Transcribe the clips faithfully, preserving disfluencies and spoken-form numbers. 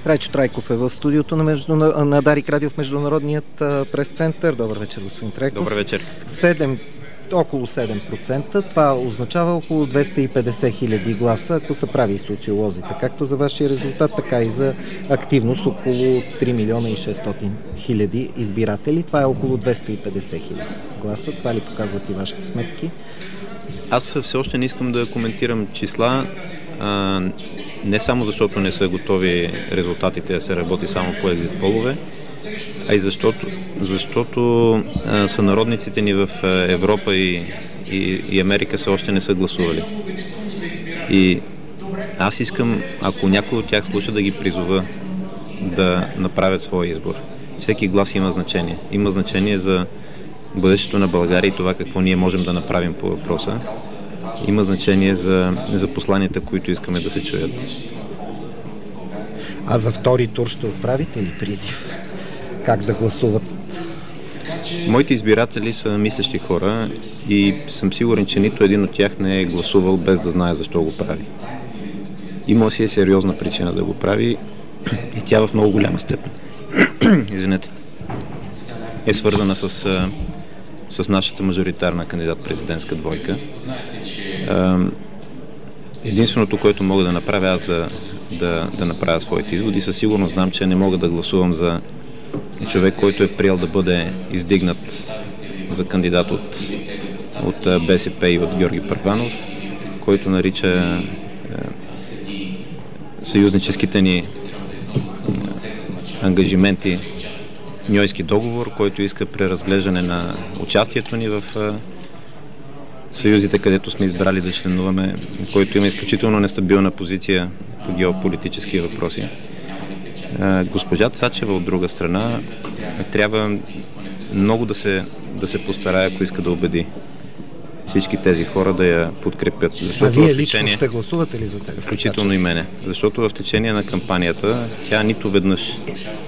Трайчо Трайков е в студиото на, между... на Дарик Радио в Международният прес-център. Добър вечер, господин Трайков. Добър вечер. седем около седем процента. Това означава около двеста и петдесет хиляди гласа, ако са прави социолозите. Както за вашия резултат, така и за активност около три милиона и шестстотин хиляди избиратели. Това е около двеста и петдесет хиляди гласа. Това ли показват и вашите сметки? Аз все още не искам да коментирам числа, а, не само защото не са готови резултатите да се работи само по екзит полове, а и защото, защото а, сънародниците ни в Европа и, и, и Америка все още не са гласували. И аз искам, ако някой от тях слуша, да ги призова да направят своя избор. Всеки глас има значение. Има значение за бъдещето на България и това какво ние можем да направим по въпроса. Има значение за, за посланията, които искаме да се чуят. А за втори тур ще отправите ли призив? Как да гласуват? Моите избиратели са мислещи хора и съм сигурен, че нито един от тях не е гласувал без да знае защо го прави. Има си е сериозна причина да го прави и тя в много голяма степен извинете, е свързана с, с нашата мажоритарна кандидат-президентска двойка. Единственото, което мога да направя аз да, да, да направя своите изводи, със сигурност знам, че не мога да гласувам за човек, който е приел да бъде издигнат за кандидат от, от БСП и от Георги Първанов, който нарича е, съюзническите ни е, ангажименти Ньойски договор, който иска преразглеждане на участието ни в е, съюзите, където сме избрали да членуваме, който има изключително нестабилна позиция по геополитически въпроси. Госпожа Цачева от друга страна трябва много да се, да се постарае, ако иска да убеди всички тези хора да я подкрепят. Защото а вие течение, лично ще гласувате ли за Цачева? Включително и мене. Защото в течение на кампанията тя нито веднъж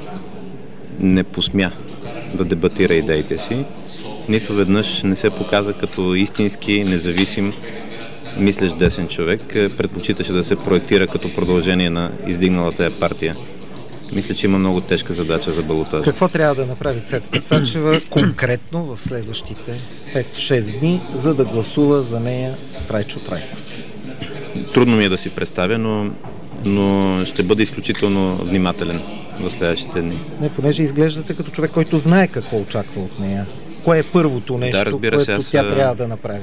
не посмя да дебатира идеите си, нито веднъж не се показа като истински, независим, мислещ десен човек. Предпочиташе да се проектира като продължение на издигналата я партия. Мисля, че има много тежка задача за балотажа. Какво трябва да направи Цецка Цачева конкретно в следващите пет-шест дни, за да гласува за нея Трайчо Трайков? Трудно ми е да си представя, но, но ще бъда изключително внимателен в следващите дни. Не, понеже изглеждате като човек, който знае какво очаква от нея. Кое е първото нещо, да, което се, аз, тя трябва да направи?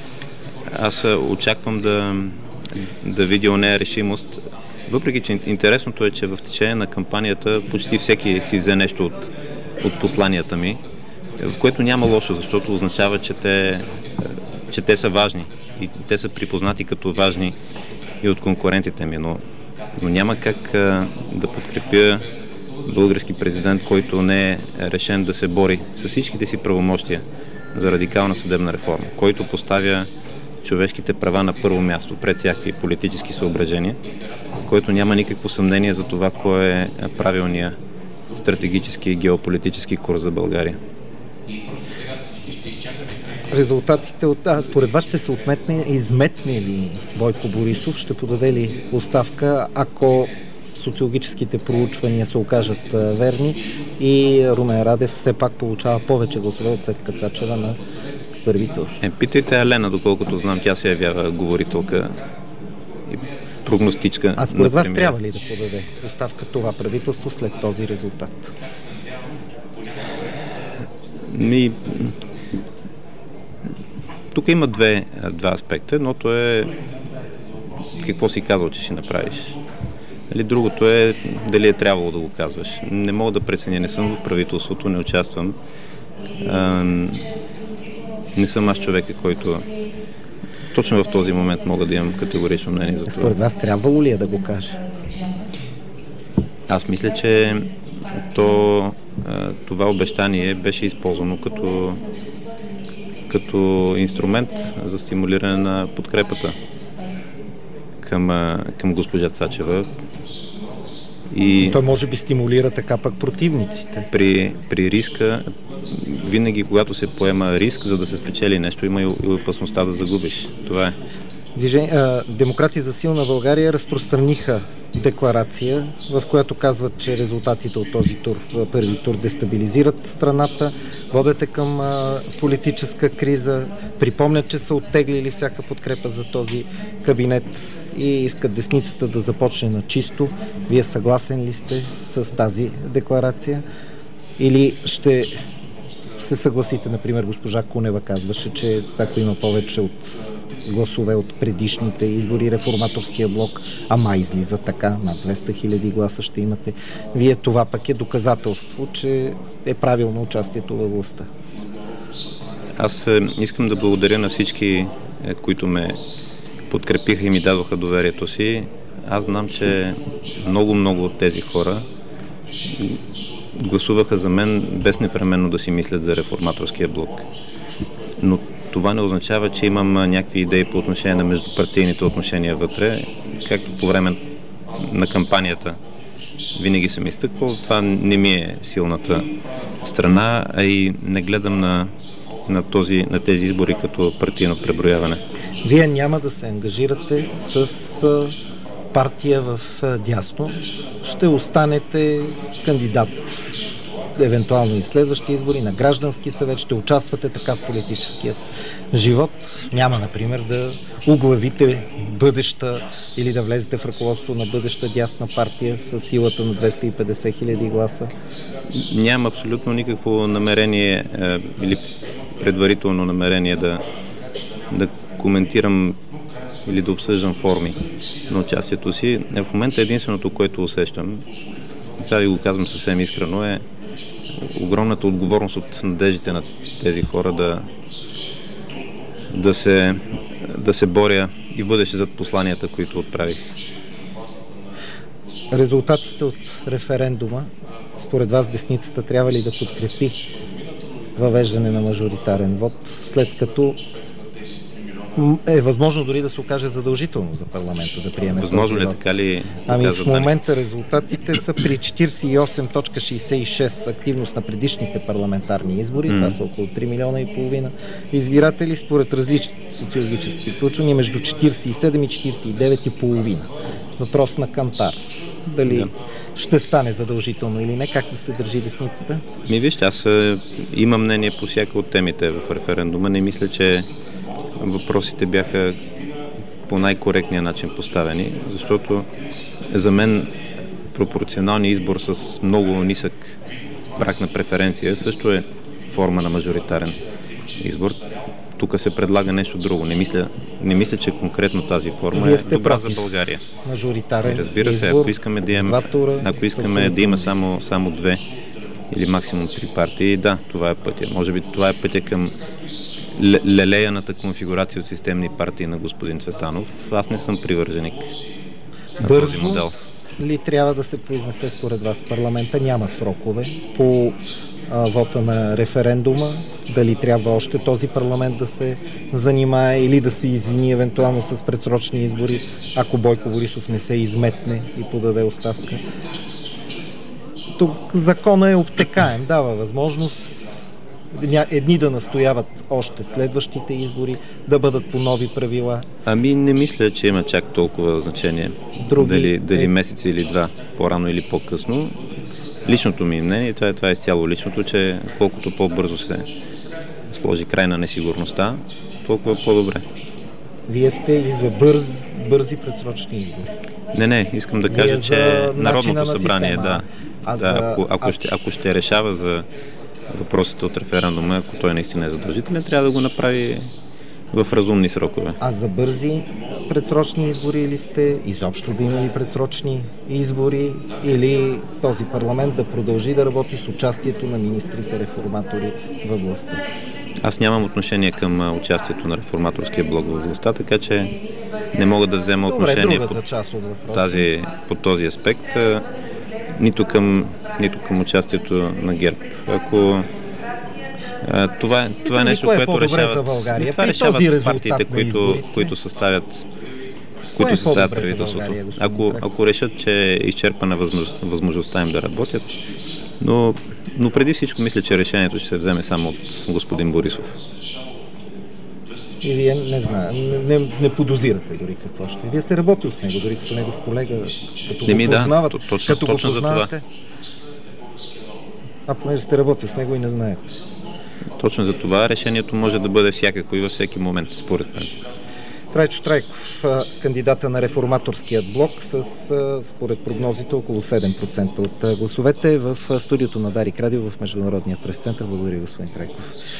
Аз очаквам да, да видя у нея решимост. Въпреки, че интересното е, че в течение на кампанията почти всеки си взе нещо от, от посланията ми, в което няма лошо, защото означава, че те, че те са важни и те са припознати като важни и от конкурентите ми, но, но няма как а, да подкрепя български президент, който не е решен да се бори с всичките си правомощия за радикална съдебна реформа, който поставя човешките права на първо място пред всякакви политически съображения, който няма никакво съмнение за това, кой е правилният стратегически и геополитически курс за България. Резултатите от... А, според вас ще се отметне, изметне ли Бойко Борисов, ще подаде ли оставка, ако социологическите проучвания се окажат а, верни и Румен Радев все пак получава повече гласове от Цецка Цачева на първи тур? Е, питайте Елена, доколкото знам, тя се явява говорителка и прогностичка. А според вас трябва ли да подаде оставка това правителство след този резултат? Ми... Тук има две, два аспекта. Едното е какво си казал, че ще направиш. Дали, другото е дали е трябвало да го казваш. Не мога да преценя, не съм в правителството, не участвам. А, не съм аз човека, който точно в този момент мога да имам категорично мнение за това. Според вас трябвало ли е да го каже? Аз мисля, че то, това обещание беше използвано като, като инструмент за стимулиране на подкрепата към, към госпожа Цачева. И той може би стимулира така пък противниците. При, при риска, винаги когато се поема риск, за да се спечели нещо, има и опасността да загубиш. Това е. Движение, а, Демократи за силна България разпространиха декларация, в която казват, че резултатите от този тур, първи тур, дестабилизират страната, водете към а, политическа криза, припомнят, че са оттеглили всяка подкрепа за този кабинет и искат десницата да започне на чисто. Вие съгласен ли сте с тази декларация? Или ще се съгласите, например, госпожа Кунева казваше, че ако има повече от гласове от предишните избори, реформаторския блок, ама излиза така, над двеста хиляди гласа ще имате. Вие, това пък е доказателство, че е правилно участието във властта. Аз искам да благодаря на всички, които ме подкрепиха и ми дадоха доверието си. Аз знам, че много-много от тези хора гласуваха за мен без непременно да си мислят за реформаторския блок. Но това не означава, че имам някакви идеи по отношение на междупартийните отношения вътре, както по време на кампанията винаги съм изтъквал. Това не ми е силната страна, а и не гледам на, на, този, на тези избори като партийно преброяване. Вие няма да се ангажирате с партия в дясно. Ще останете кандидат евентуално и в следващи избори, на граждански съвет, ще участвате така в политическия живот. Няма, например, да оглавите бъдеща или да влезете в ръководство на бъдеща дясна партия с силата на двеста и петдесет хиляди гласа. Нямам абсолютно никакво намерение е, или предварително намерение да, да коментирам или да обсъждам форми на участието си. В момента единственото, което усещам, сега ви го казвам съвсем искрено, е огромната отговорност от надеждите на тези хора да, да, се, да се боря и в бъдеще зад посланията, които отправих. Резултатите от референдума, според вас десницата трябва ли да подкрепи въвеждане на мажоритарен вод, след като е възможно дори да се окаже задължително за парламента да приеме възможно този ли вод? така ли? Ами в момента резултатите са при четиридесет и осем цяло шейсет и шест активност на предишните парламентарни избори. Mm. Това са около три милиона и половина избиратели, според различни социологически проучвания между четиридесет и седем и четиридесет и девет и половина. Въпрос на кантар. Дали yeah. ще стане задължително или не, как да се държи десницата? Ми вижте, аз имам мнение по всяка от темите в референдума. Не мисля, че въпросите бяха по най-коректния начин поставени, защото за мен пропорционалният избор с много нисък праг на преференция също е форма на мажоритарен избор. Тук се предлага нещо друго. Не мисля, не мисля, че конкретно тази форма е добра за България. Мажоритарен разбира се, избор, ако искаме да имаме, ако искаме да има само, само две или максимум три партии, да, това е пътя. Може би това е пътя към лелеяната конфигурация от системни партии на господин Цветанов. Аз не съм привърженик на Бързо този модел. Ли трябва да се произнесе според вас? Парламента няма срокове по а, вота на референдума. Дали трябва още този парламент да се занимае или да се извини евентуално с предсрочни избори, ако Бойко Борисов не се изметне и подаде оставка? Тук закона е обтекаем, дава възможност едни да настояват още следващите избори, да бъдат по нови правила. Ами не мисля, че има чак толкова значение. Други, дали, дали е... месец или два, по-рано или по-късно. Личното ми мнение, това е, това е изцяло личното, че колкото по-бързо се сложи край на несигурността, толкова по-добре. Вие сте и за бърз, бързи предсрочни избори. Не, не, искам да кажа, че Народното събрание, да, да за... ако, ако, а... ще, ако ще решава за въпросите от референдума, ако той наистина е задължителен, трябва да го направи в разумни срокове. А за бързи предсрочни избори ли сте? Изобщо да има ли предсрочни избори? Или този парламент да продължи да работи с участието на министрите реформатори във властта? Аз нямам отношение към участието на реформаторския блок във властта, така че не мога да взема Добре, отношение по, част от тази, по този аспект, нито към, нито към участието на ГЕРБ. Ако а, това, това е нещо, което е решават, България, това решават партиите, които, които съставят, които е съставят правителството. Ако, ако решат, че е изчерпана възможност, възможността им да работят, но, но преди всичко мисля, че решението ще се вземе само от господин Борисов. И вие не знаете, не, не, не подозирате дори какво ще е. Вие сте работил с него, дори като негов колега, като Не ми, го да, познавате. точно, като точно го познавате. за това. А понеже сте работил с него и не знаете. Точно за това решението може да бъде всякакво и във всеки момент, според мен. Трайчо Трайков, кандидата на реформаторският блок, с според прогнозите около седем процента от гласовете в студиото на Дарик Радио в Международния пресцентър. Благодаря, господин Трайков.